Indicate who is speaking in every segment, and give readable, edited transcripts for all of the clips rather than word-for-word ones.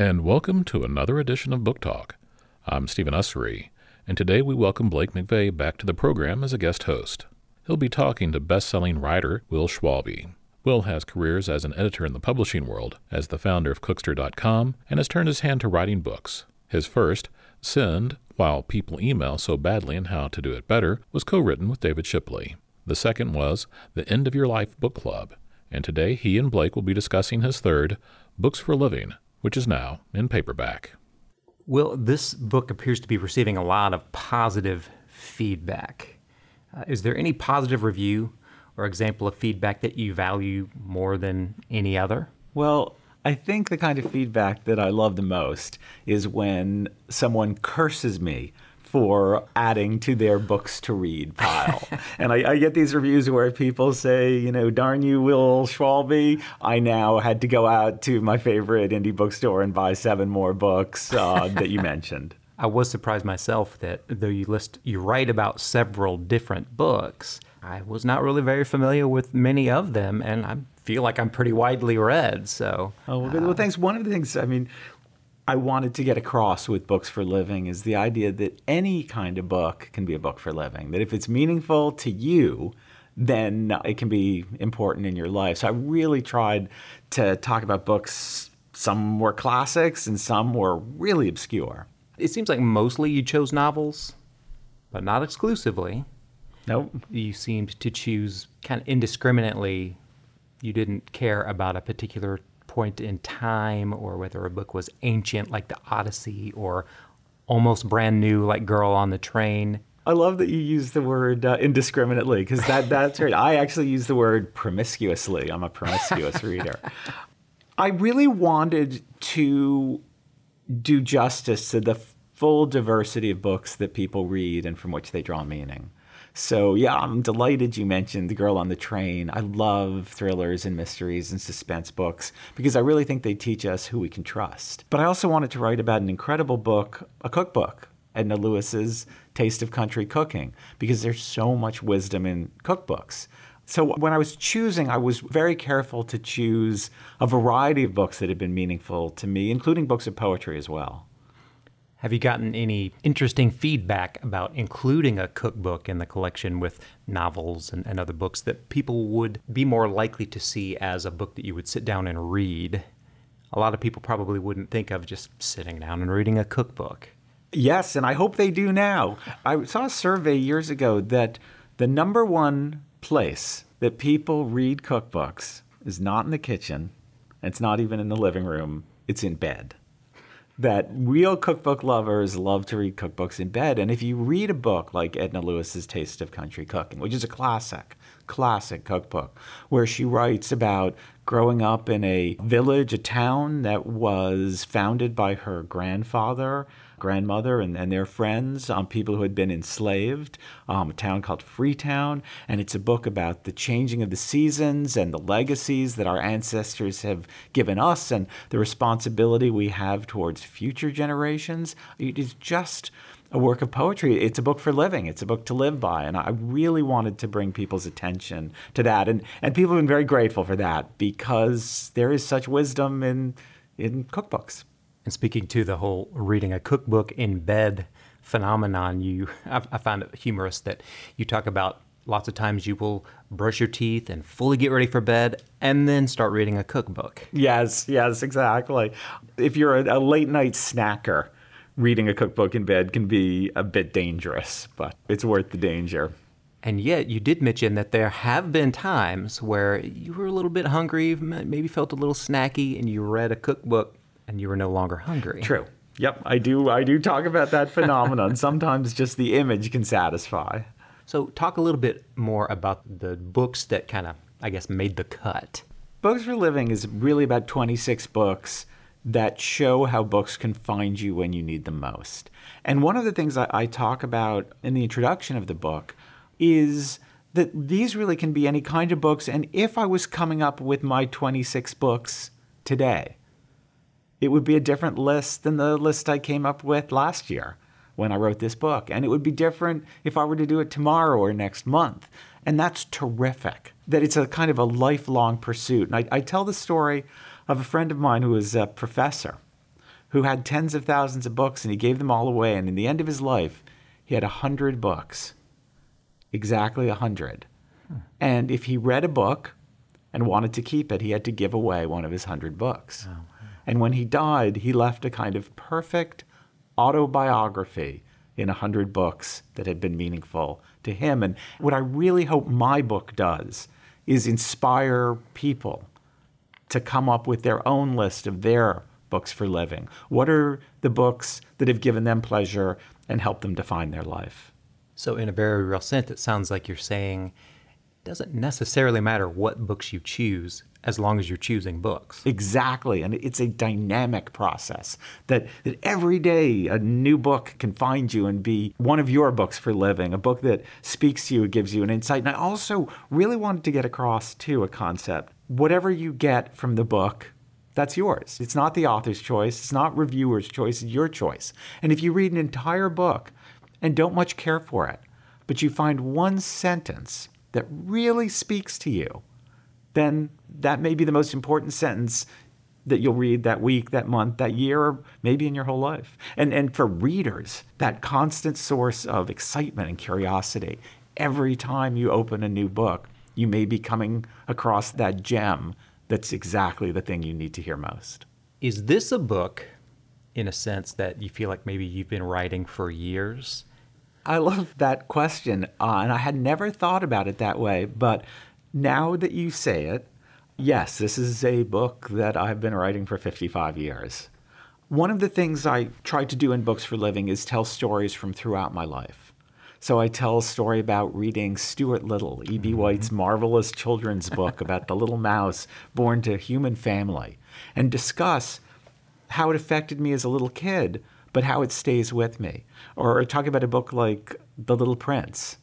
Speaker 1: And welcome to another edition of Book Talk. I'm Stephen Ussery, and today we welcome Blake McVeigh back to the program as a guest host. He'll be talking to best-selling writer Will Schwalbe. Will has careers as an editor in the publishing world, as the founder of Cookster.com, and has turned his hand to writing books. His first, Send, While People Email So Badly and How to Do It Better, was co-written with David Shipley. The second was The End of Your Life Book Club, and today he and Blake will be discussing his third, Books for Living, which is now in paperback.
Speaker 2: Well, this book appears to be receiving a lot of positive feedback. Is there any positive review or example of feedback that you value more than any other?
Speaker 3: Well, I think the kind of feedback that I love the most is when someone curses me for adding to their books to read pile. And I get these reviews where people say, darn you, Will Schwalbe, I now had to go out to my favorite indie bookstore and buy 7 more books that you mentioned.
Speaker 2: I was surprised myself that though you write about several different books, I was not really very familiar with many of them, and I feel like I'm pretty widely read. So,
Speaker 3: well, thanks. One of the things, I wanted to get across with Books for Living is the idea that any kind of book can be a book for living, that if it's meaningful to you, then it can be important in your life. So I really tried to talk about books. Some were classics and some were really obscure.
Speaker 2: It seems like mostly you chose novels, but not exclusively.
Speaker 3: Nope.
Speaker 2: You seemed to choose kind of indiscriminately. You didn't care about a particular point in time or whether a book was ancient like the Odyssey or almost brand new like Girl on the Train.
Speaker 3: I love that you use the word indiscriminately because that's right. I actually use the word promiscuously. I'm a promiscuous reader. I really wanted to do justice to the full diversity of books that people read and from which they draw meaning. So, yeah, I'm delighted you mentioned The Girl on the Train. I love thrillers and mysteries and suspense books because I really think they teach us who we can trust. But I also wanted to write about an incredible book, a cookbook, Edna Lewis's Taste of Country Cooking, because there's so much wisdom in cookbooks. So when I was choosing, I was very careful to choose a variety of books that had been meaningful to me, including books of poetry as well.
Speaker 2: Have you gotten any interesting feedback about including a cookbook in the collection with novels and other books that people would be more likely to see as a book that you would sit down and read? A lot of people probably wouldn't think of just sitting down and reading a cookbook.
Speaker 3: Yes, and I hope they do now. I saw a survey years ago that the number one place that people read cookbooks is not in the kitchen. It's not even in the living room. It's in bed. That real cookbook lovers love to read cookbooks in bed. And if you read a book like Edna Lewis's Taste of Country Cooking, which is a classic cookbook, where she writes about growing up in a village, a town that was founded by her grandmother, and their friends, people who had been enslaved, a town called Freetown. And it's a book about the changing of the seasons and the legacies that our ancestors have given us and the responsibility we have towards future generations. It is just a work of poetry. It's a book for living. It's a book to live by. And I really wanted to bring people's attention to that. And people have been very grateful for that because there is such wisdom in cookbooks.
Speaker 2: And speaking to the whole reading a cookbook in bed phenomenon, I found it humorous that you talk about lots of times you will brush your teeth and fully get ready for bed and then start reading a cookbook.
Speaker 3: Yes, exactly. If you're a late night snacker, reading a cookbook in bed can be a bit dangerous, but it's worth the danger.
Speaker 2: And yet you did mention that there have been times where you were a little bit hungry, maybe felt a little snacky, and you read a cookbook and you were no longer hungry.
Speaker 3: True. Yep, I do talk about that phenomenon. Sometimes just the image can satisfy.
Speaker 2: So talk a little bit more about the books that kind of, made the cut.
Speaker 3: Books for Living is really about 26 books that show how books can find you when you need them most. And one of the things I talk about in the introduction of the book is that these really can be any kind of books. And if I was coming up with my 26 books today, it would be a different list than the list I came up with last year when I wrote this book. And it would be different if I were to do it tomorrow or next month. And that's terrific, that it's a kind of a lifelong pursuit. And I tell the story of a friend of mine who was a professor who had tens of thousands of books, and he gave them all away. And in the end of his life, he had 100 books, exactly 100. And if he read a book and wanted to keep it, he had to give away one of his 100 books. Oh, wow. And when he died, he left a kind of perfect autobiography in 100 books that had been meaningful to him. And what I really hope my book does is inspire people to come up with their own list of their books for living. What are the books that have given them pleasure and helped them define their life?
Speaker 2: So in a very real sense, it sounds like you're saying it doesn't necessarily matter what books you choose as long as you're choosing books.
Speaker 3: Exactly. And it's a dynamic process that every day a new book can find you and be one of your books for living, a book that speaks to you, gives you an insight. And I also really wanted to get across, too, a concept. Whatever you get from the book, that's yours. It's not the author's choice. It's not reviewer's choice. It's your choice. And if you read an entire book and don't much care for it, but you find one sentence that really speaks to you, then that may be the most important sentence that you'll read that week, that month, that year, or maybe in your whole life. And for readers, that constant source of excitement and curiosity, every time you open a new book, you may be coming across that gem that's exactly the thing you need to hear most.
Speaker 2: Is this a book, in a sense, that you feel like maybe you've been writing for years?
Speaker 3: I love that question, and I had never thought about it that way, but now that you say it, yes, this is a book that I've been writing for 55 years. One of the things I try to do in Books for Living is tell stories from throughout my life. So I tell a story about reading Stuart Little, E.B. White's marvelous children's book about the little mouse born to a human family, and discuss how it affected me as a little kid, but how it stays with me. Or talk about a book like The Little Prince,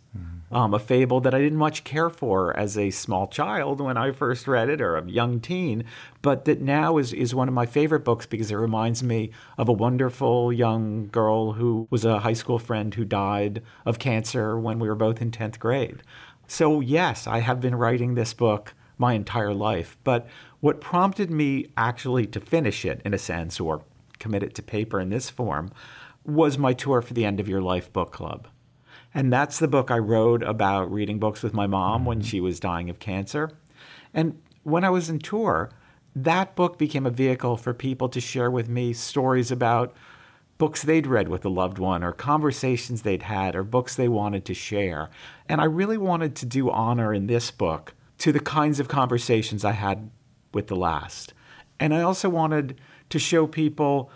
Speaker 3: a fable that I didn't much care for as a small child when I first read it, or a young teen, but that now is one of my favorite books because it reminds me of a wonderful young girl who was a high school friend who died of cancer when we were both in 10th grade. So yes, I have been writing this book my entire life, but what prompted me actually to finish it, in a sense, or commit it to paper in this form, was my tour for the End of Your Life book club. And that's the book I wrote about reading books with my mom when she was dying of cancer. And when I was in tour, that book became a vehicle for people to share with me stories about books they'd read with a loved one, or conversations they'd had, or books they wanted to share. And I really wanted to do honor in this book to the kinds of conversations I had with the last. And I also wanted to show people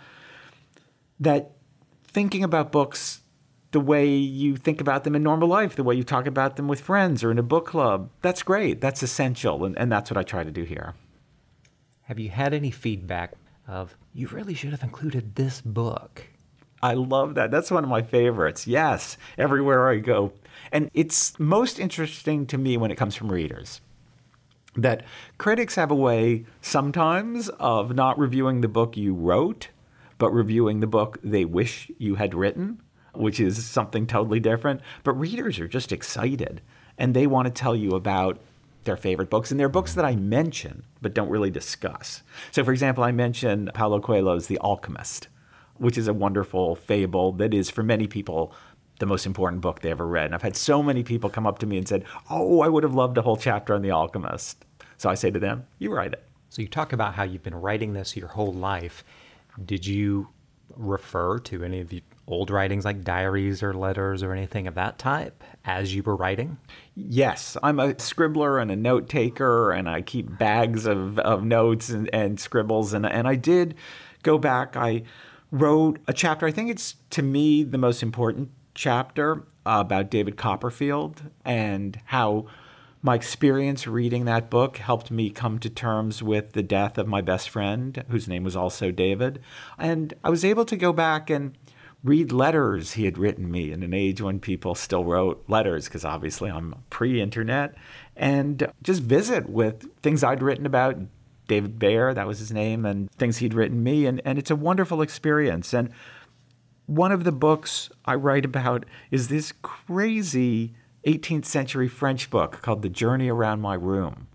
Speaker 3: that thinking about books the way you think about them in normal life, the way you talk about them with friends or in a book club, that's great. That's essential. And that's what I try to do here.
Speaker 2: Have you had any feedback of, you really should have included this book?
Speaker 3: I love that. That's one of my favorites. Yes, everywhere I go. And it's most interesting to me when it comes from readers. That critics have a way sometimes of not reviewing the book you wrote, but reviewing the book they wish you had written, which is something totally different. But readers are just excited, and they want to tell you about their favorite books, and they're books that I mention but don't really discuss. So, for example, I mentioned Paulo Coelho's The Alchemist, which is a wonderful fable that is, for many people, the most important book they ever read. And I've had so many people come up to me and said, oh, I would have loved a whole chapter on The Alchemist. So I say to them, you write it.
Speaker 2: So you talk about how you've been writing this your whole life. Did you refer to any of the old writings like diaries or letters or anything of that type as you were writing?
Speaker 3: Yes, I'm a scribbler and a note taker, and I keep bags of notes and scribbles. And I did go back. I wrote a chapter. I think it's, to me, the most important chapter about David Copperfield, and how my experience reading that book helped me come to terms with the death of my best friend, whose name was also David. And I was able to go back and read letters he had written me in an age when people still wrote letters, because obviously I'm pre-internet, and just visit with things I'd written about David Baer, that was his name, and things he'd written me. And it's a wonderful experience. And one of the books I write about is this crazy 18th century French book called The Journey Around My Room,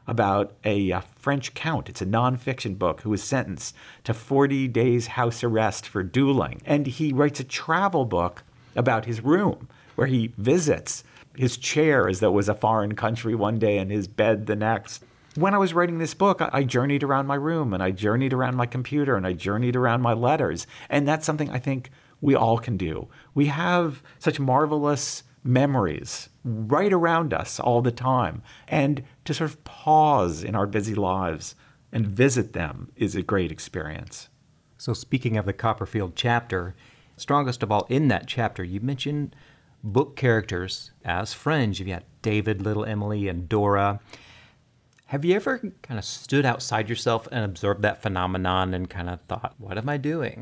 Speaker 3: about a French count. It's a nonfiction book who was sentenced to 40 days house arrest for dueling. And he writes a travel book about his room where he visits his chair as though it was a foreign country one day and his bed the next. When I was writing this book, I journeyed around my room and I journeyed around my computer and I journeyed around my letters. And that's something I think we all can do. We have such marvelous memories right around us all the time. And to sort of pause in our busy lives and visit them is a great experience.
Speaker 2: So speaking of the Copperfield chapter, strongest of all in that chapter, you mentioned book characters as friends. You've got David, little Emily, and Dora. Have you ever kind of stood outside yourself and observed that phenomenon and kind of thought, what am I doing?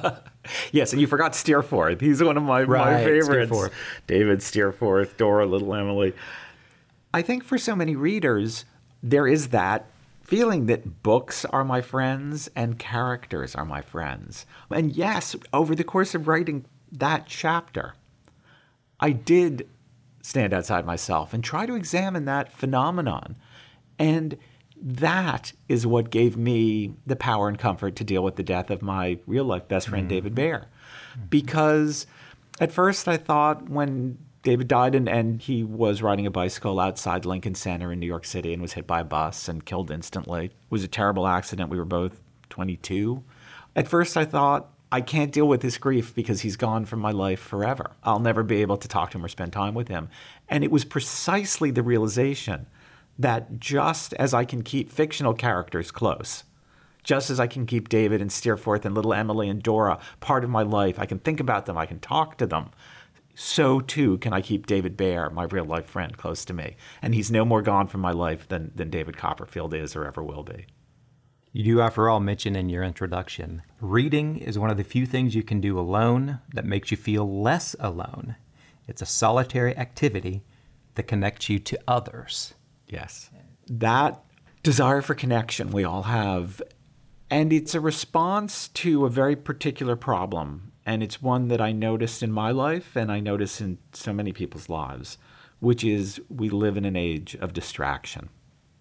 Speaker 3: Yes, and you forgot Steerforth. He's one of my favorites. Steerforth. David Steerforth, Dora, little Emily. I think for so many readers, there is that feeling that books are my friends and characters are my friends. And yes, over the course of writing that chapter, I did stand outside myself and try to examine that phenomenon. And that is what gave me the power and comfort to deal with the death of my real-life best friend, David Baer. Because at first I thought when David died and he was riding a bicycle outside Lincoln Center in New York City and was hit by a bus and killed instantly. It was a terrible accident. We were both 22. At first I thought, I can't deal with this grief because he's gone from my life forever. I'll never be able to talk to him or spend time with him. And it was precisely the realization that just as I can keep fictional characters close, just as I can keep David and Steerforth and little Emily and Dora part of my life, I can think about them, I can talk to them, so too can I keep David Baer, my real-life friend, close to me. And he's no more gone from my life than David Copperfield is or ever will be.
Speaker 2: You do, after all, mention in your introduction, reading is one of the few things you can do alone that makes you feel less alone. It's a solitary activity that connects you to others.
Speaker 3: Yes. That desire for connection we all have, and it's a response to a very particular problem, and it's one that I noticed in my life and I notice in so many people's lives, which is we live in an age of distraction.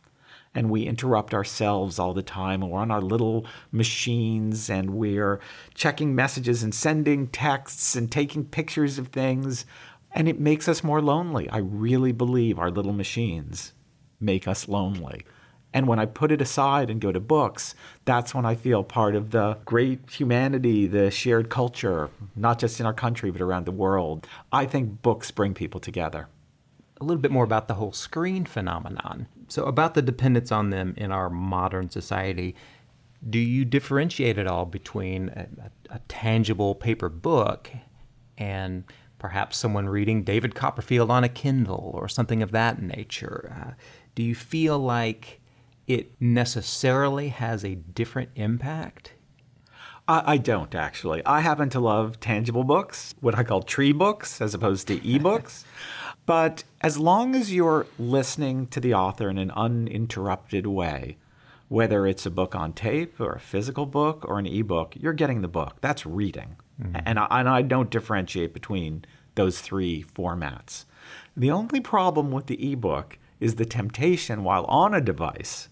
Speaker 3: And we interrupt ourselves all the time, and we're on our little machines, and we're checking messages and sending texts and taking pictures of things, and it makes us more lonely. I really believe our little machines make us lonely. And when I put it aside and go to books, that's when I feel part of the great humanity, the shared culture, not just in our country, but around the world. I think books bring people together.
Speaker 2: A little bit more about the whole screen phenomenon. So about the dependence on them in our modern society, do you differentiate at all between a tangible paper book and perhaps someone reading David Copperfield on a Kindle or something of that nature? Do you feel like it necessarily has a different impact?
Speaker 3: I don't, actually. I happen to love tangible books, what I call tree books, as opposed to ebooks. But as long as you're listening to the author in an uninterrupted way, whether it's a book on tape or a physical book or an ebook, you're getting the book. That's reading. Mm-hmm. And I don't differentiate between those three formats. The only problem with the ebook is the temptation while on a device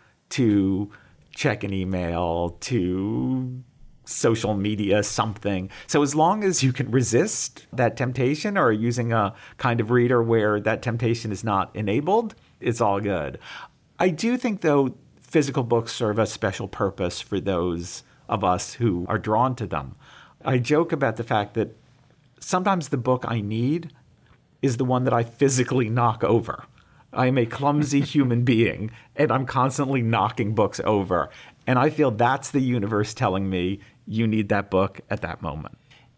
Speaker 3: to check an email, to social media, something. So as long as you can resist that temptation or using a kind of reader where that temptation is not enabled, it's all good. I do think, though, physical books serve a special purpose for those of us who are drawn to them. I joke about the fact that sometimes the book I need is the one that I physically knock over. I am a clumsy human being, and I'm constantly knocking books over. And I feel that's the universe telling me you need that book at that moment.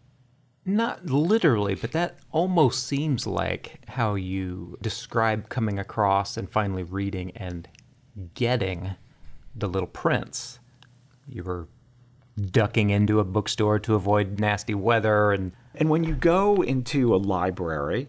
Speaker 2: Not literally, but that almost seems like how you describe coming across and finally reading and getting The Little Prince. You were ducking into a bookstore to avoid nasty weather. And
Speaker 3: when you go into a library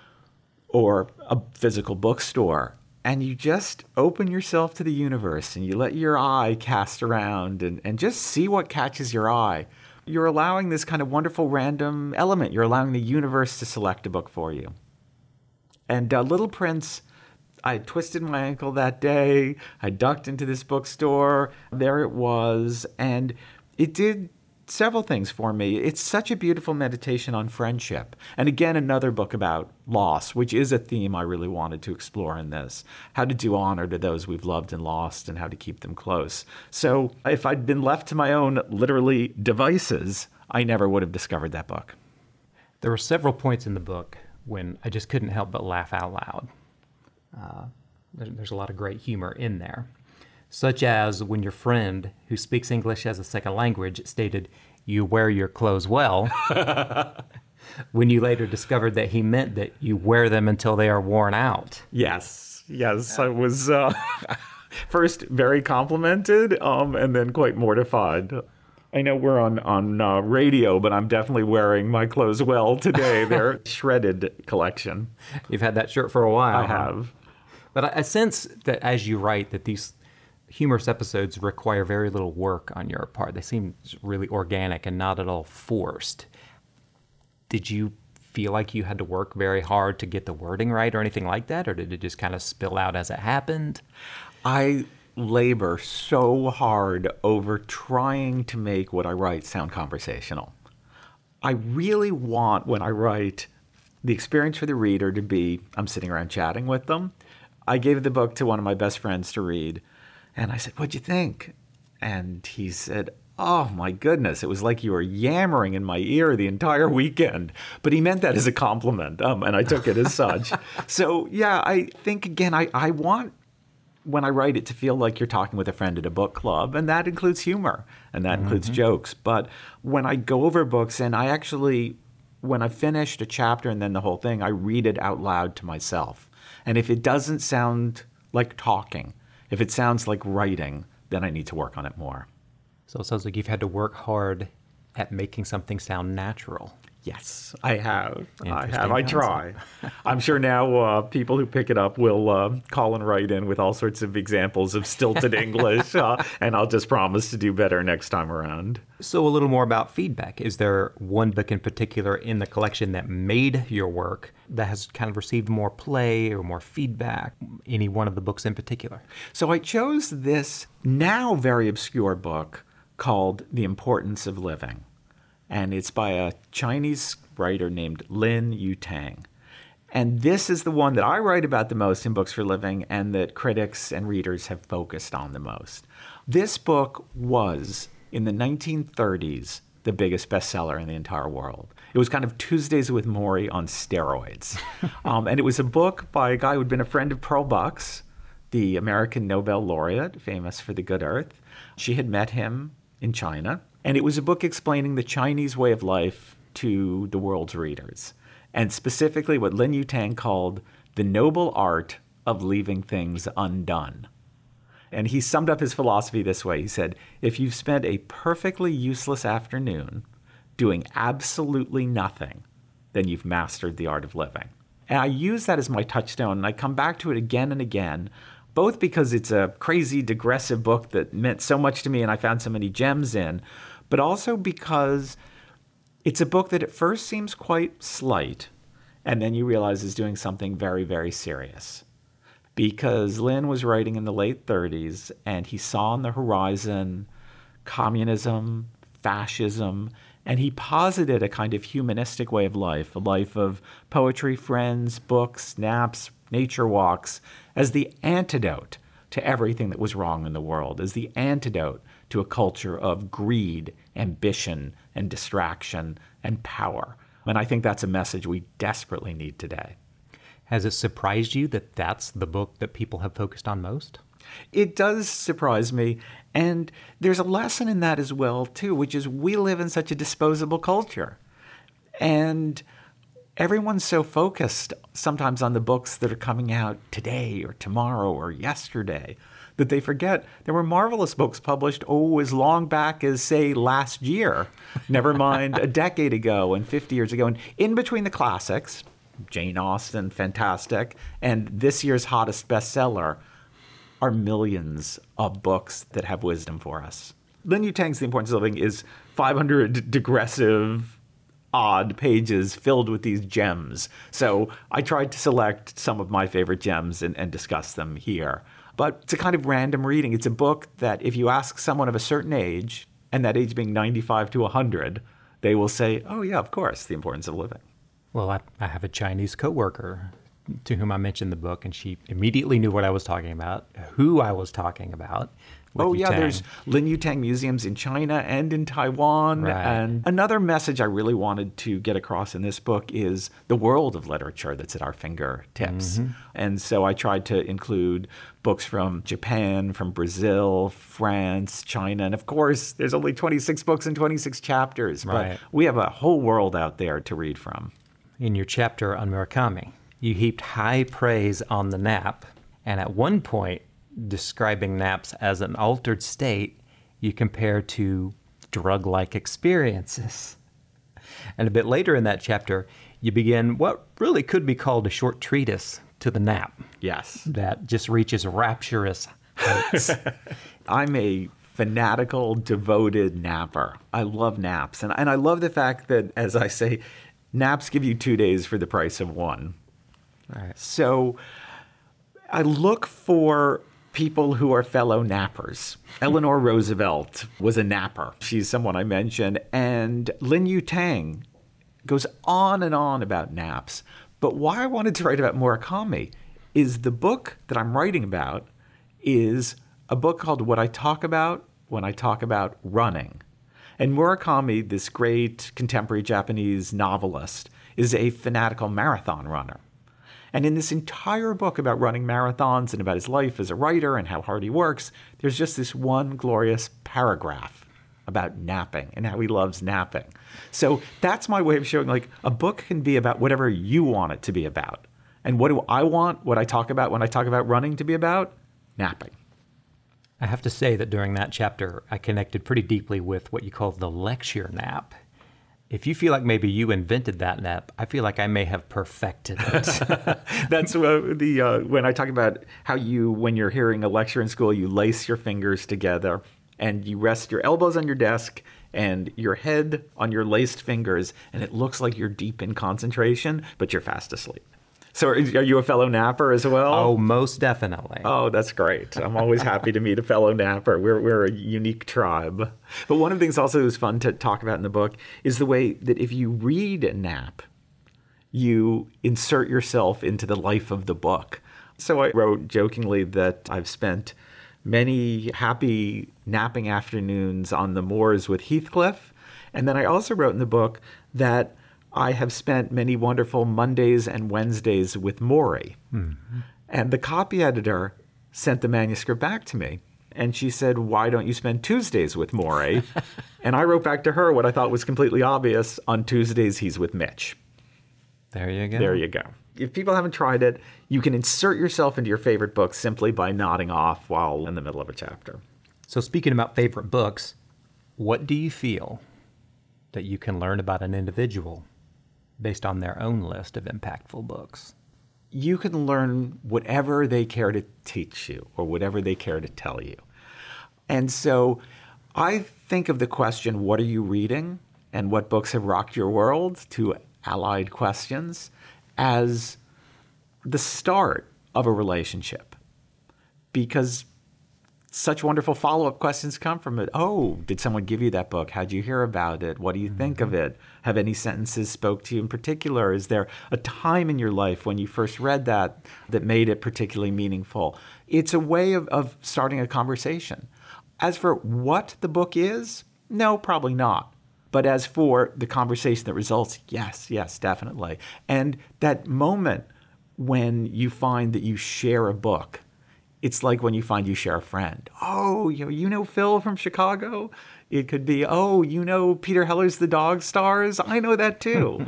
Speaker 3: or a physical bookstore and you just open yourself to the universe and you let your eye cast around and just see what catches your eye, you're allowing this kind of wonderful random element. You're allowing the universe to select a book for you. And Little Prince, I twisted my ankle that day. I ducked into this bookstore. There it was. And it did several things for me. It's such a beautiful meditation on friendship. And again, another book about loss, which is a theme I really wanted to explore in this. How to do honor to those we've loved and lost and how to keep them close. So if I'd been left to my own, literally, devices, I never would have discovered that book.
Speaker 2: There were several points in the book when I just couldn't help but laugh out loud. There's a lot of great humor in there, such as when your friend who speaks English as a second language stated, "You wear your clothes well," when you later discovered that he meant that you wear them until they are worn out.
Speaker 3: Yes, I was first very complimented and then quite mortified. I know we're on radio, but I'm definitely wearing my clothes well today. They're shredded collection.
Speaker 2: You've had that shirt for a while.
Speaker 3: I have.
Speaker 2: But I sense that as you write, that these humorous episodes require very little work on your part. They seem really organic and not at all forced. Did you feel like you had to work very hard to get the wording right or anything like that? Or did it just kind of spill out as it happened?
Speaker 3: I labor so hard over trying to make what I write sound conversational. I really want, when I write, the experience for the reader to be, I'm sitting around chatting with them. I gave the book to one of my best friends to read, and I said, "What'd you think?" And he said, "Oh, my goodness, it was like you were yammering in my ear the entire weekend." But he meant that as a compliment, and I took it as such. So, yeah, I think, again, I want, when I write it, to feel like you're talking with a friend at a book club, and that includes humor, and that includes jokes. But when I go over books, and I actually, when I've finished a chapter and then the whole thing, I read it out loud to myself. And if it doesn't sound like talking, if it sounds like writing, then I need to work on it more.
Speaker 2: So it sounds like you've had to work hard at making something sound natural.
Speaker 3: Yes, I have.
Speaker 2: Interesting
Speaker 3: I try. I'm sure now people who pick it up will call and write in with all sorts of examples of stilted English, and I'll just promise to do better next time around.
Speaker 2: So a little more about feedback. Is there one book in particular in the collection that made your work that has kind of received more play or more feedback? Any one of the books in particular?
Speaker 3: So I chose this now very obscure book called The Importance of Living. And it's by a Chinese writer named Lin Yutang. And this is the one that I write about the most in Books for Living and that critics and readers have focused on the most. This book was, in the 1930s, the biggest bestseller in the entire world. It was kind of Tuesdays with Morrie on steroids. And it was a book by a guy who'd been a friend of Pearl Bucks, the American Nobel laureate, famous for The Good Earth. She had met him in China. And it was a book explaining the Chinese way of life to the world's readers, and specifically what Lin Yutang called the noble art of leaving things undone. And he summed up his philosophy this way. He said, if you've spent a perfectly useless afternoon doing absolutely nothing, then you've mastered the art of living. And I use that as my touchstone, and I come back to it again and again, both because it's a crazy, digressive book that meant so much to me and I found so many gems in, but also because it's a book that at first seems quite slight, and then you realize is doing something very, very serious. Because Lin was writing in the late 30s, and he saw on the horizon communism, fascism, and he posited a kind of humanistic way of life, a life of poetry, friends, books, naps, nature walks, as the antidote to everything that was wrong in the world, as the antidote to a culture of greed, ambition, and distraction, and power. And I think that's a message we desperately need today.
Speaker 2: Has it surprised you that that's the book that people have focused on most?
Speaker 3: It does surprise me. And there's a lesson in that as well, too, which is we live in such a disposable culture. And everyone's so focused sometimes on the books that are coming out today or tomorrow or yesterday that they forget there were marvelous books published, as long back as, say, last year, never mind a decade ago and 50 years ago. And in between the classics, Jane Austen, fantastic, and this year's hottest bestseller, are millions of books that have wisdom for us. Lin Yutang's The Importance of Living is 500 digressive, odd pages filled with these gems. So I tried to select some of my favorite gems and discuss them here. But it's a kind of random reading. It's a book that if you ask someone of a certain age, and that age being 95 to 100, they will say, oh yeah, of course, The Importance of Living.
Speaker 2: Well, I have a Chinese coworker to whom I mentioned the book, and she immediately knew what I was talking about, who I was talking about.
Speaker 3: Oh, yeah, there's Lin Yutang museums in China and in Taiwan.
Speaker 2: Right.
Speaker 3: And another message I really wanted to get across in this book is the world of literature that's at our fingertips. Mm-hmm. And so I tried to include books from Japan, from Brazil, France, China. And of course, there's only 26 books and 26 chapters.
Speaker 2: Right.
Speaker 3: But we have a whole world out there to read from.
Speaker 2: In your chapter on Murakami, you heaped high praise on the nap. And at one point, describing naps as an altered state, you compare to drug-like experiences. And a bit later in that chapter, you begin what really could be called a short treatise to the nap.
Speaker 3: Yes.
Speaker 2: That just reaches rapturous heights.
Speaker 3: I'm a fanatical, devoted napper. I love naps. And I love the fact that, as I say, naps give you 2 days for the price of one.
Speaker 2: Right.
Speaker 3: So I look for people who are fellow nappers. Eleanor Roosevelt was a napper. She's someone I mentioned. And Lin Yutang goes on and on about naps. But why I wanted to write about Murakami is the book that I'm writing about is a book called What I Talk About When I Talk About Running. And Murakami, this great contemporary Japanese novelist, is a fanatical marathon runner. And in this entire book about running marathons and about his life as a writer and how hard he works, there's just this one glorious paragraph about napping and how he loves napping. So that's my way of showing, like, a book can be about whatever you want it to be about. And what do I want what I talk about when I talk about running to be about? Napping.
Speaker 2: I have to say that during that chapter, I connected pretty deeply with what you call the lecture nap. If you feel like maybe you invented that nap, I feel like I may have perfected it.
Speaker 3: That's when I talk about how when you're hearing a lecture in school, you lace your fingers together and you rest your elbows on your desk and your head on your laced fingers, and it looks like you're deep in concentration, but you're fast asleep. So are you a fellow napper as well?
Speaker 2: Oh, most definitely.
Speaker 3: Oh, that's great. I'm always happy to meet a fellow napper. We're a unique tribe. But one of the things also is fun to talk about in the book is the way that if you read a nap, you insert yourself into the life of the book. So I wrote jokingly that I've spent many happy napping afternoons on the moors with Heathcliff. And then I also wrote in the book that I have spent many wonderful Mondays and Wednesdays with Maury. Mm-hmm. And the copy editor sent the manuscript back to me. And she said, why don't you spend Tuesdays with Maury? And I wrote back to her what I thought was completely obvious. On Tuesdays, he's with Mitch.
Speaker 2: There you go.
Speaker 3: There you go. If people haven't tried it, you can insert yourself into your favorite book simply by nodding off while in the middle of a chapter.
Speaker 2: So speaking about favorite books, what do you feel that you can learn about an individual based on their own list of impactful books?
Speaker 3: You can learn whatever they care to teach you or whatever they care to tell you. And so I think of the question, what are you reading and what books have rocked your world, two allied questions, as the start of a relationship. Because such wonderful follow-up questions come from it. Oh, did someone give you that book? How'd you hear about it? What do you think of it? Have any sentences spoke to you in particular? Is there a time in your life when you first read that made it particularly meaningful? It's a way of starting a conversation. As for what the book is, no, probably not. But as for the conversation that results, yes, definitely. And that moment when you find that you share a book, it's like when you find you share a friend. Oh, you know Phil from Chicago? It could be, oh, you know Peter Heller's The Dog Stars? I know that too.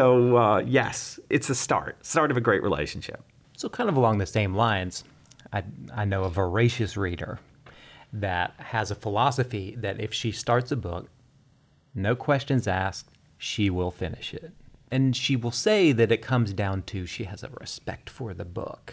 Speaker 3: So yes, it's the start of a great relationship.
Speaker 2: So kind of along the same lines, I know a voracious reader that has a philosophy that if she starts a book, no questions asked, she will finish it. And she will say that it comes down to she has a respect for the book.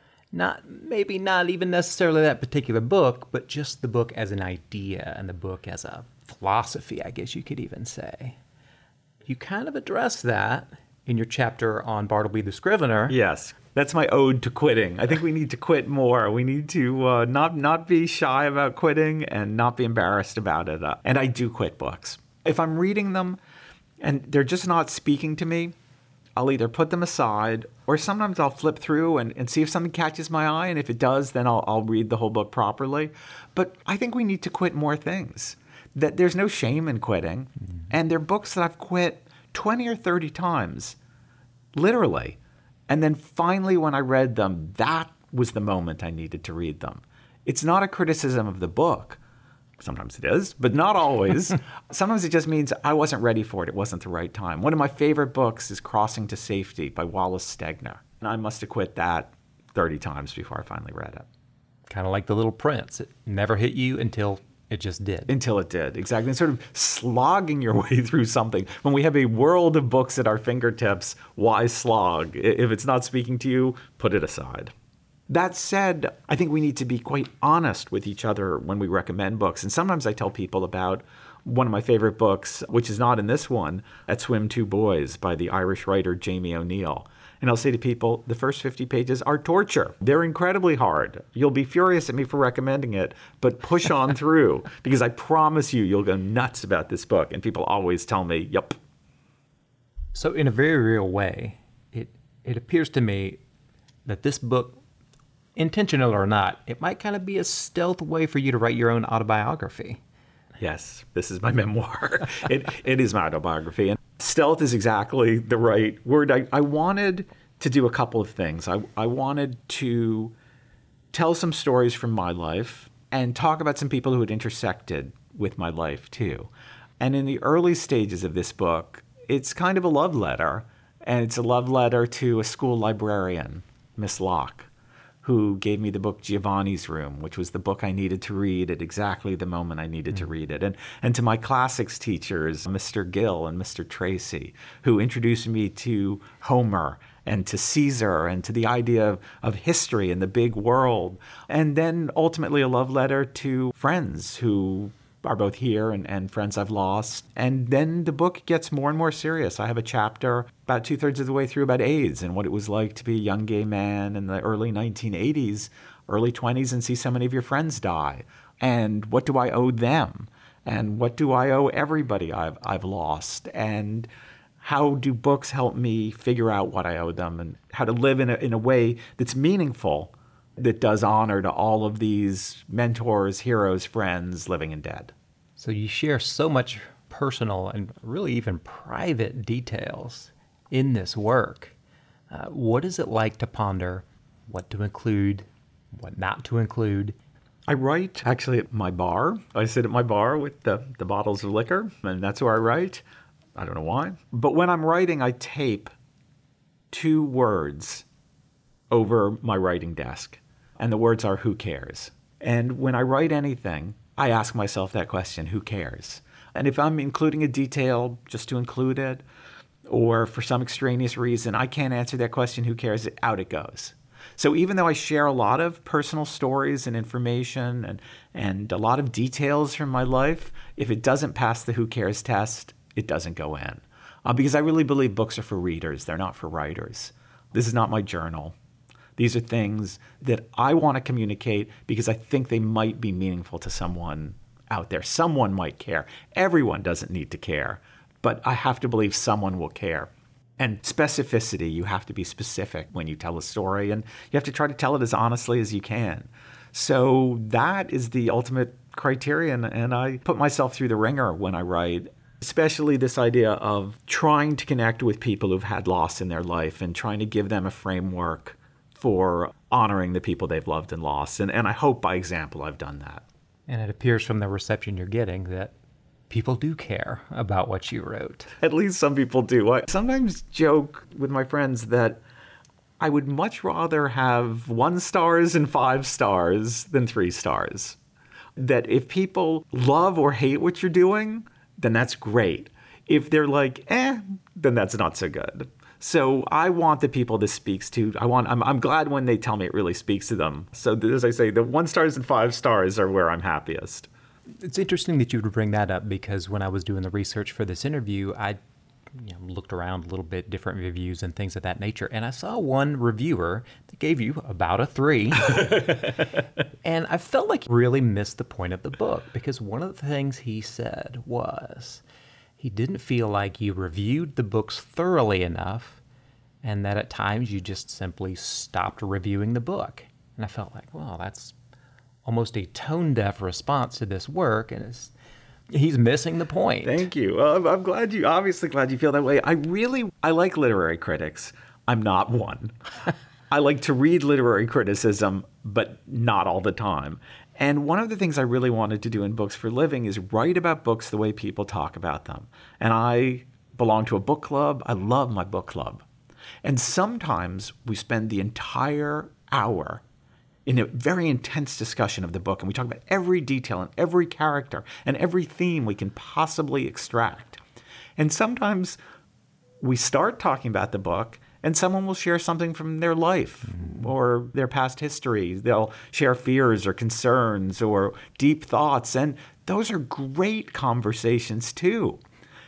Speaker 2: Maybe not even necessarily that particular book, but just the book as an idea and the book as a philosophy, I guess you could even say. You kind of address that in your chapter on Bartleby the Scrivener.
Speaker 3: Yes. That's my ode to quitting. I think we need to quit more. We need to not be shy about quitting and not be embarrassed about it. And I do quit books. If I'm reading them and they're just not speaking to me, I'll either put them aside or sometimes I'll flip through and see if something catches my eye. And if it does, then I'll read the whole book properly. But I think we need to quit more things. That there's no shame in quitting. And they're books that I've quit 20 or 30 times, literally. And then finally, when I read them, that was the moment I needed to read them. It's not a criticism of the book. Sometimes it is, but not always. Sometimes it just means I wasn't ready for it. It wasn't the right time. One of my favorite books is Crossing to Safety by Wallace Stegner. And I must have quit that 30 times before I finally read it.
Speaker 2: Kind of like The Little Prince. It never hit you until it just did.
Speaker 3: Until it did, exactly. And sort of slogging your way through something. When we have a world of books at our fingertips, why slog? If it's not speaking to you, put it aside. That said, I think we need to be quite honest with each other when we recommend books. And sometimes I tell people about one of my favorite books, which is not in this one, At Swim Two Boys by the Irish writer Jamie O'Neill. And I'll say to people, the first 50 pages are torture. They're incredibly hard. You'll be furious at me for recommending it, but push on through because I promise you, you'll go nuts about this book. And people always tell me, yep.
Speaker 2: So in a very real way, it appears to me that this book, intentional or not, it might kind of be a stealth way for you to write your own autobiography.
Speaker 3: Yes, this is my memoir. It is my autobiography. And stealth is exactly the right word. I wanted to do a couple of things. I wanted to tell some stories from my life and talk about some people who had intersected with my life too. And in the early stages of this book, it's kind of a love letter. And it's a love letter to a school librarian, Miss Locke, who gave me the book Giovanni's Room, which was the book I needed to read at exactly the moment I needed to read it. And to my classics teachers, Mr. Gill and Mr. Tracy, who introduced me to Homer and to Caesar and to the idea of history and the big world. And then ultimately a love letter to friends who are both here and friends I've lost. And then the book gets more and more serious. I have a chapter about 2/3 of the way through about AIDS and what it was like to be a young gay man in the early 1980s, early 20s, and see so many of your friends die. And what do I owe them? And what do I owe everybody I've lost? And how do books help me figure out what I owe them and how to live in a way that's meaningful, that does honor to all of these mentors, heroes, friends, living and dead.
Speaker 2: So you share so much personal and really even private details in this work. What is it like to ponder what to include, what not to include?
Speaker 3: I write actually at my bar. I sit at my bar with the bottles of liquor, and that's where I write. I don't know why. But when I'm writing, I tape 2 words over my writing desk. And the words are, who cares? And when I write anything, I ask myself that question, who cares? And if I'm including a detail just to include it, or for some extraneous reason, I can't answer that question, who cares? Out it goes. So even though I share a lot of personal stories and information and a lot of details from my life, if it doesn't pass the who cares test, it doesn't go in. Because I really believe books are for readers. They're not for writers. This is not my journal. These are things that I want to communicate because I think they might be meaningful to someone out there. Someone might care. Everyone doesn't need to care, but I have to believe someone will care. And specificity, you have to be specific when you tell a story, and you have to try to tell it as honestly as you can. So that is the ultimate criterion, and I put myself through the ringer when I write, especially this idea of trying to connect with people who've had loss in their life and trying to give them a framework for honoring the people they've loved and lost. And I hope by example I've done that.
Speaker 2: And it appears from the reception you're getting that people do care about what you wrote.
Speaker 3: At least some people do. I sometimes joke with my friends that I would much rather have 1 stars and 5 stars than 3 stars. That if people love or hate what you're doing, then that's great. If they're like, then that's not so good. So I want the people this speaks to. I'm glad when they tell me it really speaks to them. So as I say, the 1 stars and 5 stars are where I'm happiest.
Speaker 2: It's interesting that you would bring that up because when I was doing the research for this interview, I looked around a little bit, different reviews and things of that nature, and I saw one reviewer that gave you about a 3. And I felt like he really missed the point of the book, because one of the things he said was he didn't feel like you reviewed the books thoroughly enough, and that at times you just simply stopped reviewing the book. And I felt like, well, that's almost a tone-deaf response to this work, and he's missing the point.
Speaker 3: Thank you. Well, I'm glad obviously glad you feel that way. I like literary critics. I'm not one. I like to read literary criticism, but not all the time. And one of the things I really wanted to do in Books for Living is write about books the way people talk about them. And I belong to a book club. I love my book club. And sometimes we spend the entire hour in a very intense discussion of the book, and we talk about every detail and every character and every theme we can possibly extract. And sometimes we start talking about the book, and someone will share something from their life or their past history. They'll share fears or concerns or deep thoughts, and those are great conversations too.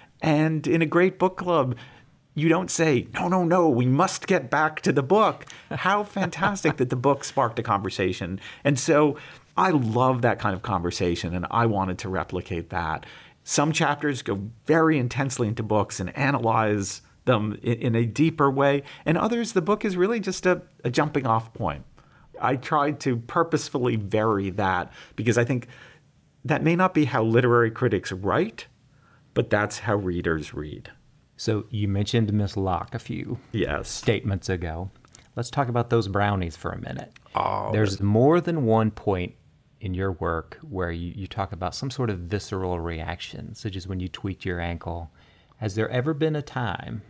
Speaker 3: And in a great book club, you don't say, no, we must get back to the book. How fantastic that the book sparked a conversation. And so I love that kind of conversation, and I wanted to replicate that. Some chapters go very intensely into books and analyze them in a deeper way, and others, the book is really just a jumping off point. I tried to purposefully vary that, because I think that may not be how literary critics write, but that's how readers read.
Speaker 2: So you mentioned Miss Locke a few statements ago. Let's talk about those brownies for a minute. There's more than one point in your work where you talk about some sort of visceral reaction, such as when you tweaked your ankle. Has there ever been a time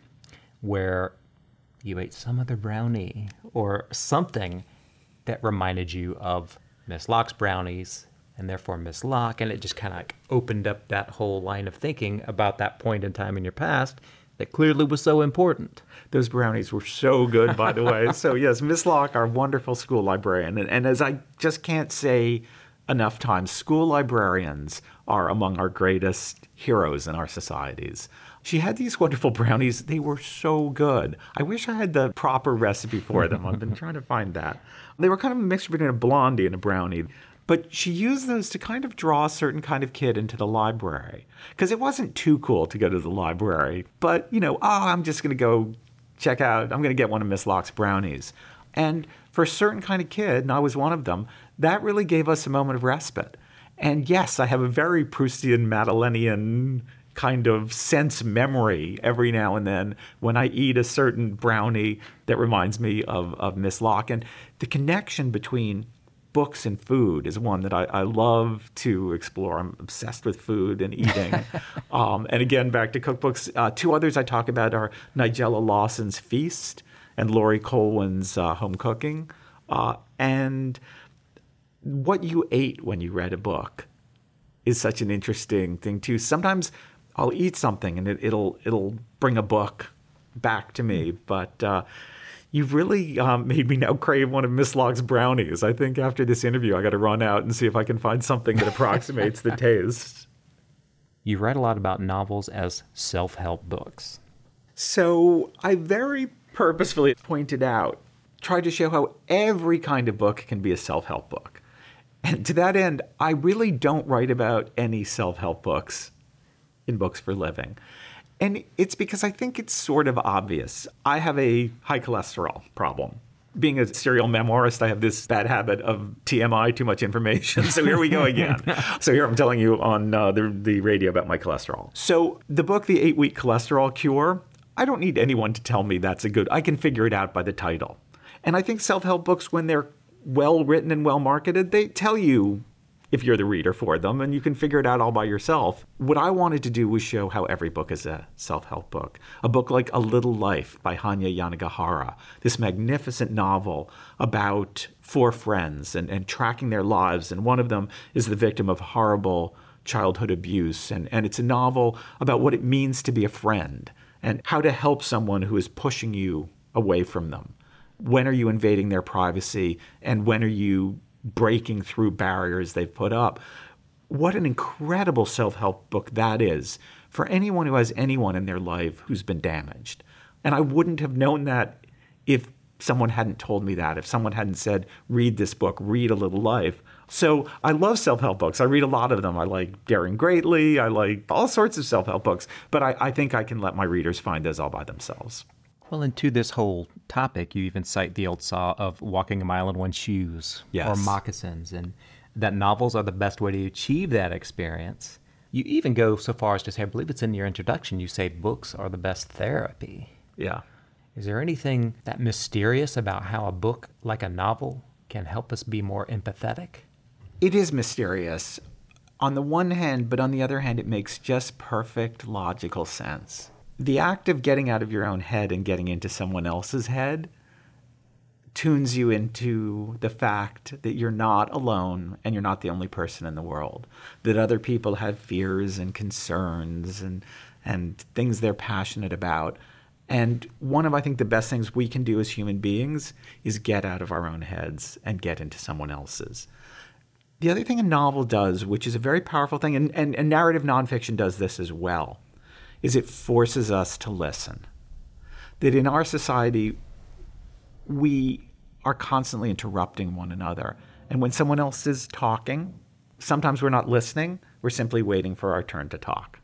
Speaker 2: where you ate some other brownie or something that reminded you of Miss Locke's brownies and therefore Miss Locke, and it just kind of opened up that whole line of thinking about that point in time in your past that clearly was so important?
Speaker 3: Those brownies were so good, by the way. So yes, Miss Locke, our wonderful school librarian. And as I just can't say enough times, school librarians are among our greatest heroes in our societies. She had these wonderful brownies. They were so good. I wish I had the proper recipe for them. I've been trying to find that. They were kind of a mixture between a blondie and a brownie. But she used those to kind of draw a certain kind of kid into the library. Because it wasn't too cool to go to the library. But, I'm just going to go check out, I'm going to get one of Miss Locke's brownies. And for a certain kind of kid, and I was one of them, that really gave us a moment of respite. And yes, I have a very Proustian, Madelenian kind of sense memory every now and then when I eat a certain brownie that reminds me of Miss Locke. And the connection between books and food is one that I love to explore. I'm obsessed with food and eating. And again, back to cookbooks. Two others I talk about are Nigella Lawson's Feast and Laurie Colwin's Home Cooking. And what you ate when you read a book is such an interesting thing too. Sometimes I'll eat something and it'll bring a book back to me, but you've really made me now crave one of Miss Locke's brownies. I think after this interview, I got to run out and see if I can find something that approximates the taste.
Speaker 2: You write a lot about novels as self-help books.
Speaker 3: So I very purposefully pointed out, tried to show how every kind of book can be a self-help book. And to that end, I really don't write about any self-help books in Books for Living. And it's because I think it's sort of obvious. I have a high cholesterol problem. Being a serial memoirist, I have this bad habit of TMI, too much information. So here we go again. So here I'm telling you on the radio about my cholesterol. So the book, The 8-Week Cholesterol Cure, I don't need anyone to tell me that's a good, I can figure it out by the title. And I think self-help books, when they're well written and well marketed, they tell you if you're the reader for them, and you can figure it out all by yourself. What I wanted to do was show how every book is a self-help book. A book like A Little Life by Hanya Yanagihara, this magnificent novel about 4 friends and tracking their lives, and one of them is the victim of horrible childhood abuse. And it's a novel about what it means to be a friend and how to help someone who is pushing you away from them. When are you invading their privacy, and when are you breaking through barriers they've put up? What an incredible self-help book that is for anyone who has anyone in their life who's been damaged. And I wouldn't have known that if someone hadn't told me that, if someone hadn't said, read this book, read A Little Life. So I love self-help books. I read a lot of them. I like Daring Greatly. I like all sorts of self-help books. But I think I can let my readers find those all by themselves.
Speaker 2: Well, and to this whole topic, you even cite the old saw of walking a mile in one's shoes or moccasins, and that novels are the best way to achieve that experience. You even go so far as to say, I believe it's in your introduction, you say books are the best therapy.
Speaker 3: Yeah.
Speaker 2: Is there anything that mysterious about how a book like a novel can help us be more empathetic?
Speaker 3: It is mysterious on the one hand, but on the other hand, it makes just perfect logical sense. The act of getting out of your own head and getting into someone else's head tunes you into the fact that you're not alone and you're not the only person in the world, that other people have fears and concerns and things they're passionate about. And one of, I think, the best things we can do as human beings is get out of our own heads and get into someone else's. The other thing a novel does, which is a very powerful thing, and narrative nonfiction does this as well, is it forces us to listen. That in our society, we are constantly interrupting one another. And when someone else is talking, sometimes we're not listening, we're simply waiting for our turn to talk.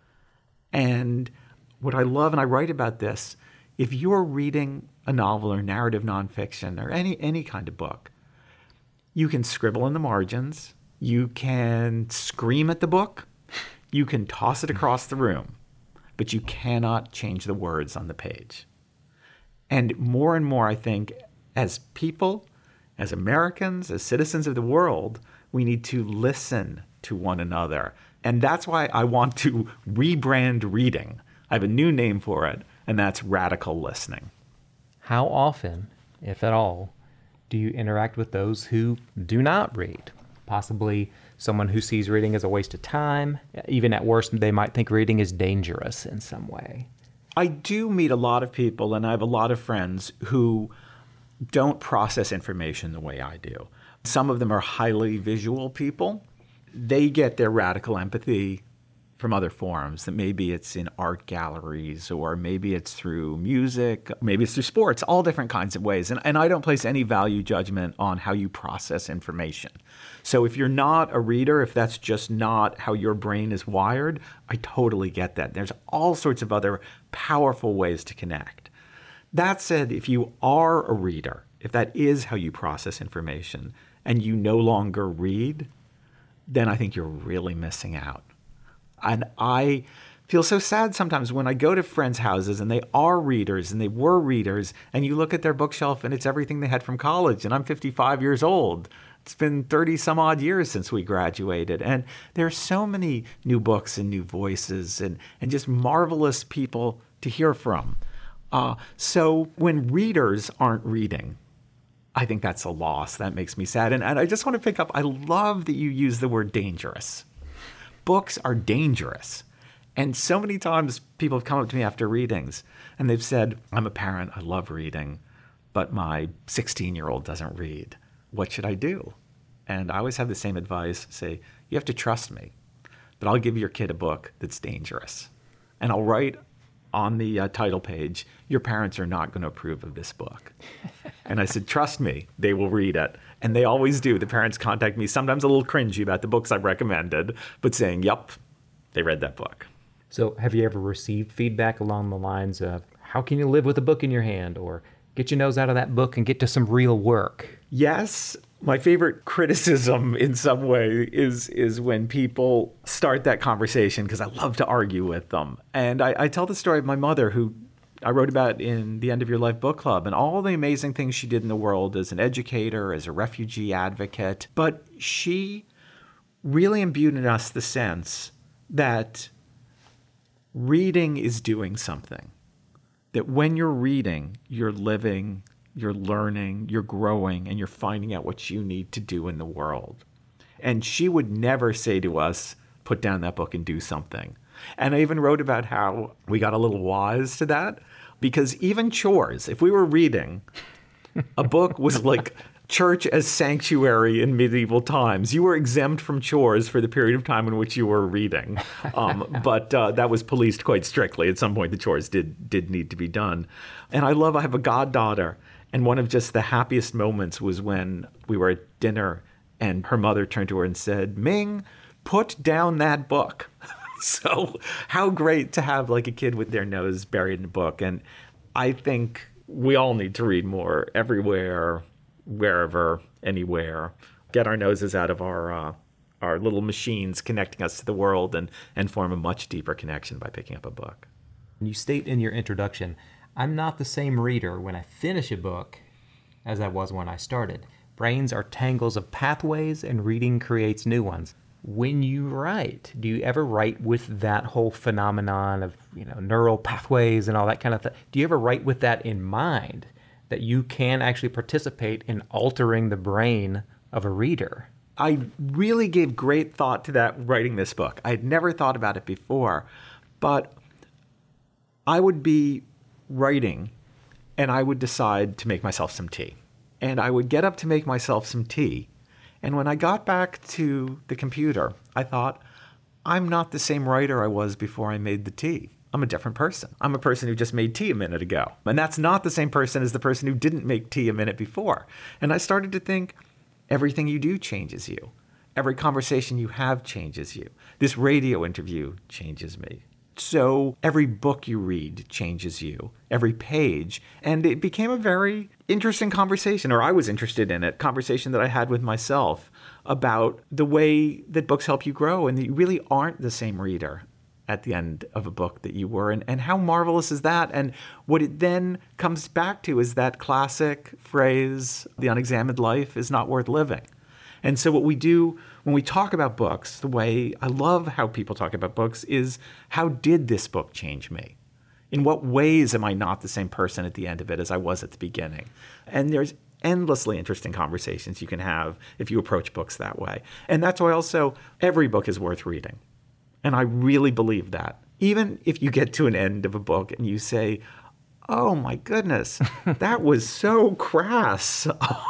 Speaker 3: And what I love, and I write about this, if you're reading a novel or narrative nonfiction or any kind of book, you can scribble in the margins, you can scream at the book, you can toss it across the room, but you cannot change the words on the page. And more, I think, as people, as Americans, as citizens of the world, we need to listen to one another. And that's why I want to rebrand reading. I have a new name for it, and that's radical listening.
Speaker 2: How often, if at all, do you interact with those who do not read? Possibly someone who sees reading as a waste of time. Even at worst, they might think reading is dangerous in some way.
Speaker 3: I do meet a lot of people, and I have a lot of friends who don't process information the way I do. Some of them are highly visual people. They get their radical empathy from other forms, that maybe it's in art galleries, or maybe it's through music, maybe it's through sports, all different kinds of ways. And I don't place any value judgment on how you process information. So if you're not a reader, if that's just not how your brain is wired, I totally get that. There's all sorts of other powerful ways to connect. That said, if you are a reader, if that is how you process information, and you no longer read, then I think you're really missing out. And I feel so sad sometimes when I go to friends' houses and they are readers and they were readers, and you look at their bookshelf and it's everything they had from college, and I'm 55 years old. It's been 30 some odd years since we graduated. And there are so many new books and new voices and just marvelous people to hear from. So when readers aren't reading, I think that's a loss. That makes me sad. And I just want to pick up, I love that you use the word dangerous. Books are dangerous. And so many times people have come up to me after readings and they've said, I'm a parent, I love reading, but my 16-year-old doesn't read. What should I do? And I always have the same advice, say, you have to trust me, but I'll give your kid a book that's dangerous. And I'll write on the title page, your parents are not going to approve of this book. And I said, trust me, they will read it. And they always do. The parents contact me, sometimes a little cringy about the books I've recommended, but saying, yep, they read that book.
Speaker 2: So have you ever received feedback along the lines of, how can you live with a book in your hand? Or get your nose out of that book and get to some real work?
Speaker 3: Yes. My favorite criticism in some way is when people start that conversation, because I love to argue with them. And I tell the story of my mother, who I wrote about in the End of Your Life book club, and all the amazing things she did in the world as an educator, as a refugee advocate. But she really imbued in us the sense that reading is doing something. That when you're reading, you're living, you're learning, you're growing, and you're finding out what you need to do in the world. And she would never say to us, put down that book and do something. And I even wrote about how we got a little wise to that, because even chores, if we were reading, a book was like church as sanctuary in medieval times. You were exempt from chores for the period of time in which you were reading. But that was policed quite strictly. At some point, the chores did need to be done. And I have a goddaughter. And one of just the happiest moments was when we were at dinner and her mother turned to her and said, "Ming, put down that book." So how great to have like a kid with their nose buried in a book. And I think we all need to read more everywhere, wherever, anywhere. Get our noses out of our little machines connecting us to the world and form a much deeper connection by picking up a book.
Speaker 2: You state in your introduction, "I'm not the same reader when I finish a book as I was when I started. Brains are tangles of pathways and reading creates new ones." When you write, do you ever write with that whole phenomenon of, neural pathways and all that kind of thing? Do you ever write with that in mind, that you can actually participate in altering the brain of a reader?
Speaker 3: I really gave great thought to that writing this book. I'd never thought about it before, but I would be writing and I would decide to make myself some tea. And I would get up to make myself some tea. And when I got back to the computer, I thought, I'm not the same writer I was before I made the tea. I'm a different person. I'm a person who just made tea a minute ago. And that's not the same person as the person who didn't make tea a minute before. And I started to think, everything you do changes you. Every conversation you have changes you. This radio interview changes me. So every book you read changes you, every page. And it became a very interesting conversation, or I was interested in it, conversation that I had with myself about the way that books help you grow and that you really aren't the same reader at the end of a book that you were. And how marvelous is that? And what it then comes back to is that classic phrase, the unexamined life is not worth living. And so what we do when we talk about books, the way I love how people talk about books is, how did this book change me? In what ways am I not the same person at the end of it as I was at the beginning? And there's endlessly interesting conversations you can have if you approach books that way. And that's why also every book is worth reading. And I really believe that. Even if you get to an end of a book and you say, oh my goodness, that was so crass.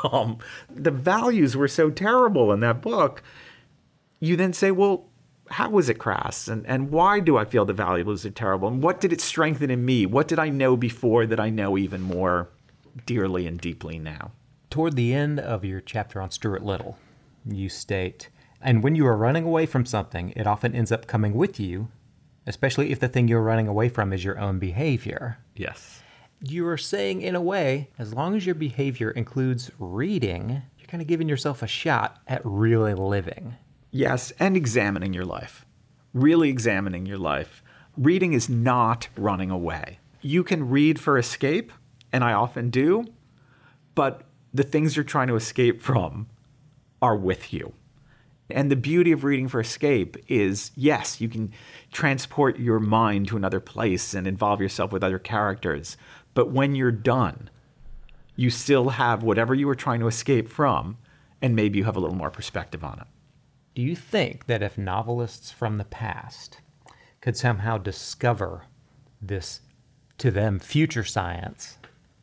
Speaker 3: The values were so terrible in that book. You then say, well, how was it crass? And why do I feel the values are terrible? And what did it strengthen in me? What did I know before that I know even more dearly and deeply now?
Speaker 2: Toward the end of your chapter on Stuart Little, you state, and when you are running away from something, it often ends up coming with you, especially if the thing you're running away from is your own behavior.
Speaker 3: Yes.
Speaker 2: You are saying, in a way, as long as your behavior includes reading, you're kind of giving yourself a shot at really living.
Speaker 3: Yes, and examining your life. Really examining your life. Reading is not running away. You can read for escape, and I often do, but the things you're trying to escape from are with you. And the beauty of reading for escape is, yes, you can transport your mind to another place and involve yourself with other characters. But when you're done, you still have whatever you were trying to escape from, and maybe you have a little more perspective on it.
Speaker 2: Do you think that if novelists from the past could somehow discover this, to them, future science,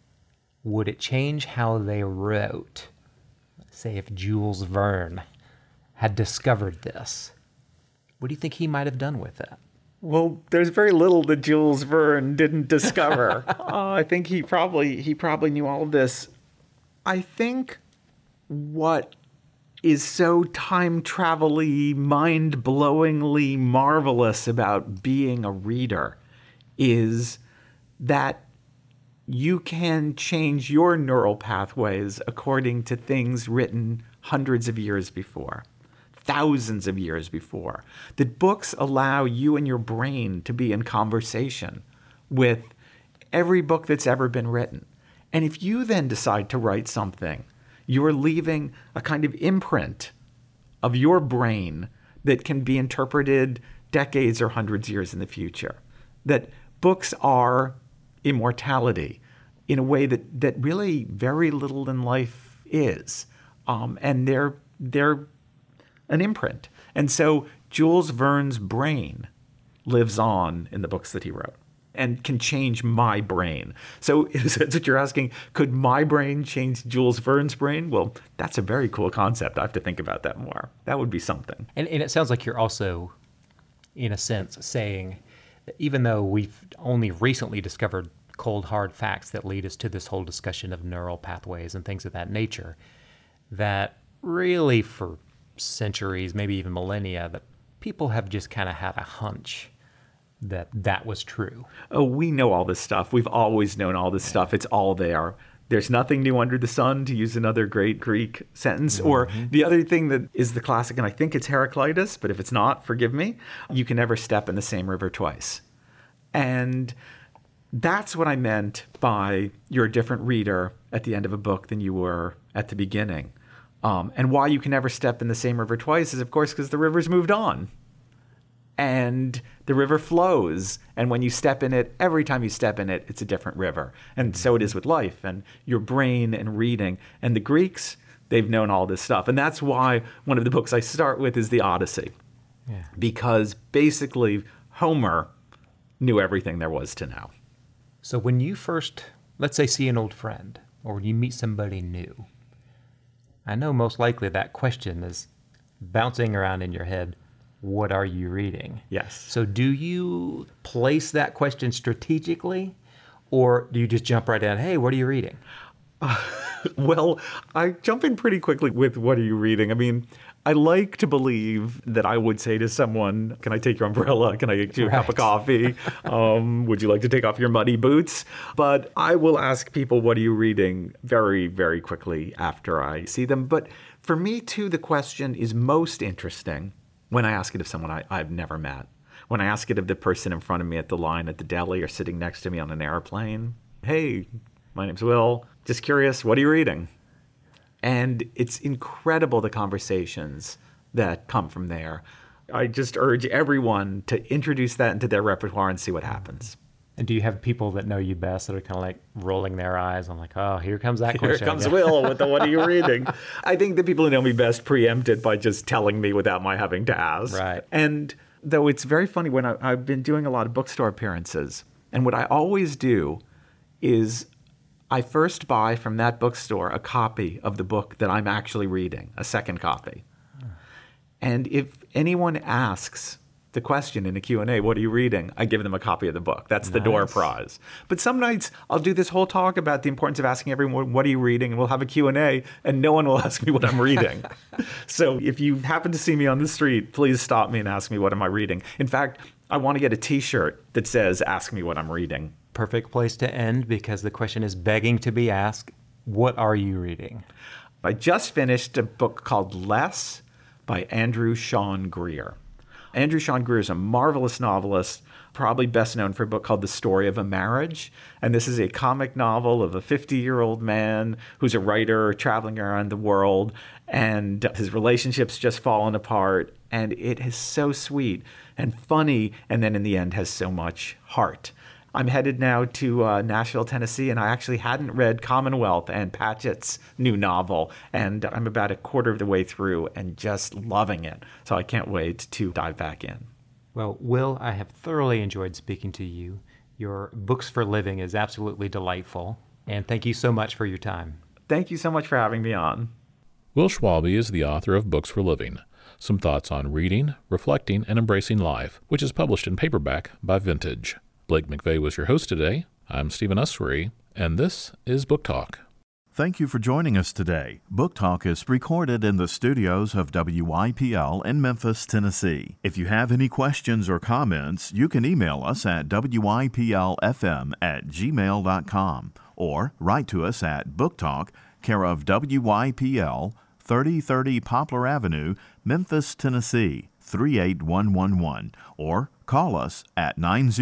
Speaker 2: would it change how they wrote? Say if Jules Verne had discovered this, what do you think he might have done with it?
Speaker 3: Well, there's very little that Jules Verne didn't discover. I think he probably knew all of this. I think what is so time travel-y, mind-blowingly marvelous about being a reader is that you can change your neural pathways according to things written hundreds of years before. Thousands of years before, that books allow you and your brain to be in conversation with every book that's ever been written. And if you then decide to write something, you are leaving a kind of imprint of your brain that can be interpreted decades or hundreds of years in the future. That books are immortality in a way that really very little in life is. And they're an imprint. And so Jules Verne's brain lives on in the books that he wrote. and can change my brain. So that's what you're asking. Could my brain change Jules Verne's brain? Well, that's a very cool concept. I have to think about that more. That would be something.
Speaker 2: And it sounds like you're also, in a sense, saying that even though we've only recently discovered cold, hard facts that lead us to this whole discussion of neural pathways and things of that nature, that really for centuries, maybe even millennia, that people have just kind of had a hunch that that was true.
Speaker 3: Oh, we know all this stuff. We've always known all this stuff. It's all there. There's nothing new under the sun, to use another great Greek sentence. Or the other thing that is the classic, and I think it's Heraclitus, but if it's not, forgive me, you can never step in the same river twice. And that's what I meant by you're a different reader at the end of a book than you were at the beginning. And why you can never step in the same river twice is, of course, because the river's moved on. And the river flows. And when you step in it, every time you step in it, it's a different river. And so it is with life and your brain and reading. And the Greeks, they've known all this stuff. And that's why one of the books I start with is the Odyssey. Yeah. Because basically Homer knew everything there was to know.
Speaker 2: So when you first, let's say, see an old friend or when you meet somebody new, I know most likely that question is bouncing around in your head. What are you reading?
Speaker 3: Yes.
Speaker 2: So do you place that question strategically, or do you just jump right in, hey, what are you reading?
Speaker 3: Well, I jump in pretty quickly with what are you reading? I mean, I like to believe that I would say to someone, can I take your umbrella? Can I get you a cup of coffee? Would you like to take off your muddy boots? But I will ask people, what are you reading? Very, very quickly after I see them. But for me, too, the question is most interesting when I ask it of someone I've never met. When I ask it of the person in front of me at the line at the deli or sitting next to me on an airplane. Hey, my name's Will. Just curious, what are you reading? And it's incredible the conversations that come from there. I just urge everyone to introduce that into their repertoire and see what happens.
Speaker 2: And do you have people that know you best that are kind of like rolling their eyes? I'm like, oh, here comes that question.
Speaker 3: Here comes Will with the what are you reading? I think the people who know me best preempt it by just telling me without my having to ask.
Speaker 2: Right.
Speaker 3: And though it's very funny, when I've been doing a lot of bookstore appearances, and what I always do is I first buy from that bookstore a copy of the book that I'm actually reading, a second copy. And if anyone asks the question in a Q&A, what are you reading? I give them a copy of the book. That's the door prize. But some nights I'll do this whole talk about the importance of asking everyone, what are you reading? And we'll have a Q&A and no one will ask me what I'm reading. So if you happen to see me on the street, please stop me and ask me what am I reading. In fact, I want to get a t-shirt that says, ask me what I'm reading.
Speaker 2: Perfect place to end because the question is begging to be asked. What are you reading?
Speaker 3: I just finished a book called Less by Andrew Sean Greer. Andrew Sean Greer is a marvelous novelist, probably best known for a book called The Story of a Marriage. And this is a comic novel of a 50-year-old man who's a writer traveling around the world, and his relationship's just fallen apart. And it is so sweet and funny, and then in the end has so much heart. I'm headed now to Nashville, Tennessee, and I actually hadn't read Commonwealth and Patchett's new novel, and I'm about a quarter of the way through and just loving it. So I can't wait to dive back in.
Speaker 2: Well, Will, I have thoroughly enjoyed speaking to you. Your Books for Living is absolutely delightful, and thank you so much for your time.
Speaker 3: Thank you so much for having me on.
Speaker 1: Will Schwalbe is the author of Books for Living, Some Thoughts on Reading, Reflecting, and Embracing Life, which is published in paperback by Vintage. Blake McVeigh was your host today. I'm Stephen Ussery, and this is Book Talk.
Speaker 4: Thank you for joining us today. Book Talk is recorded in the studios of WYPL in Memphis, Tennessee. If you have any questions or comments, you can email us at wyplfm@gmail.com or write to us at Book Talk, care of WYPL, 3030 Poplar Avenue, Memphis, Tennessee, 38111, or call us at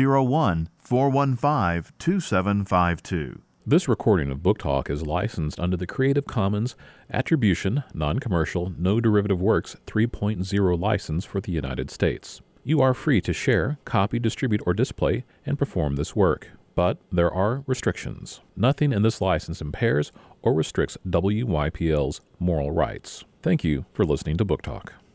Speaker 4: 901-415-2752.
Speaker 1: This recording of Book Talk is licensed under the Creative Commons Attribution, Non-Commercial, No Derivative Works 3.0 license for the United States. You are free to share, copy, distribute, or display and perform this work, but there are restrictions. Nothing in this license impairs or restricts WYPL's moral rights. Thank you for listening to Book Talk.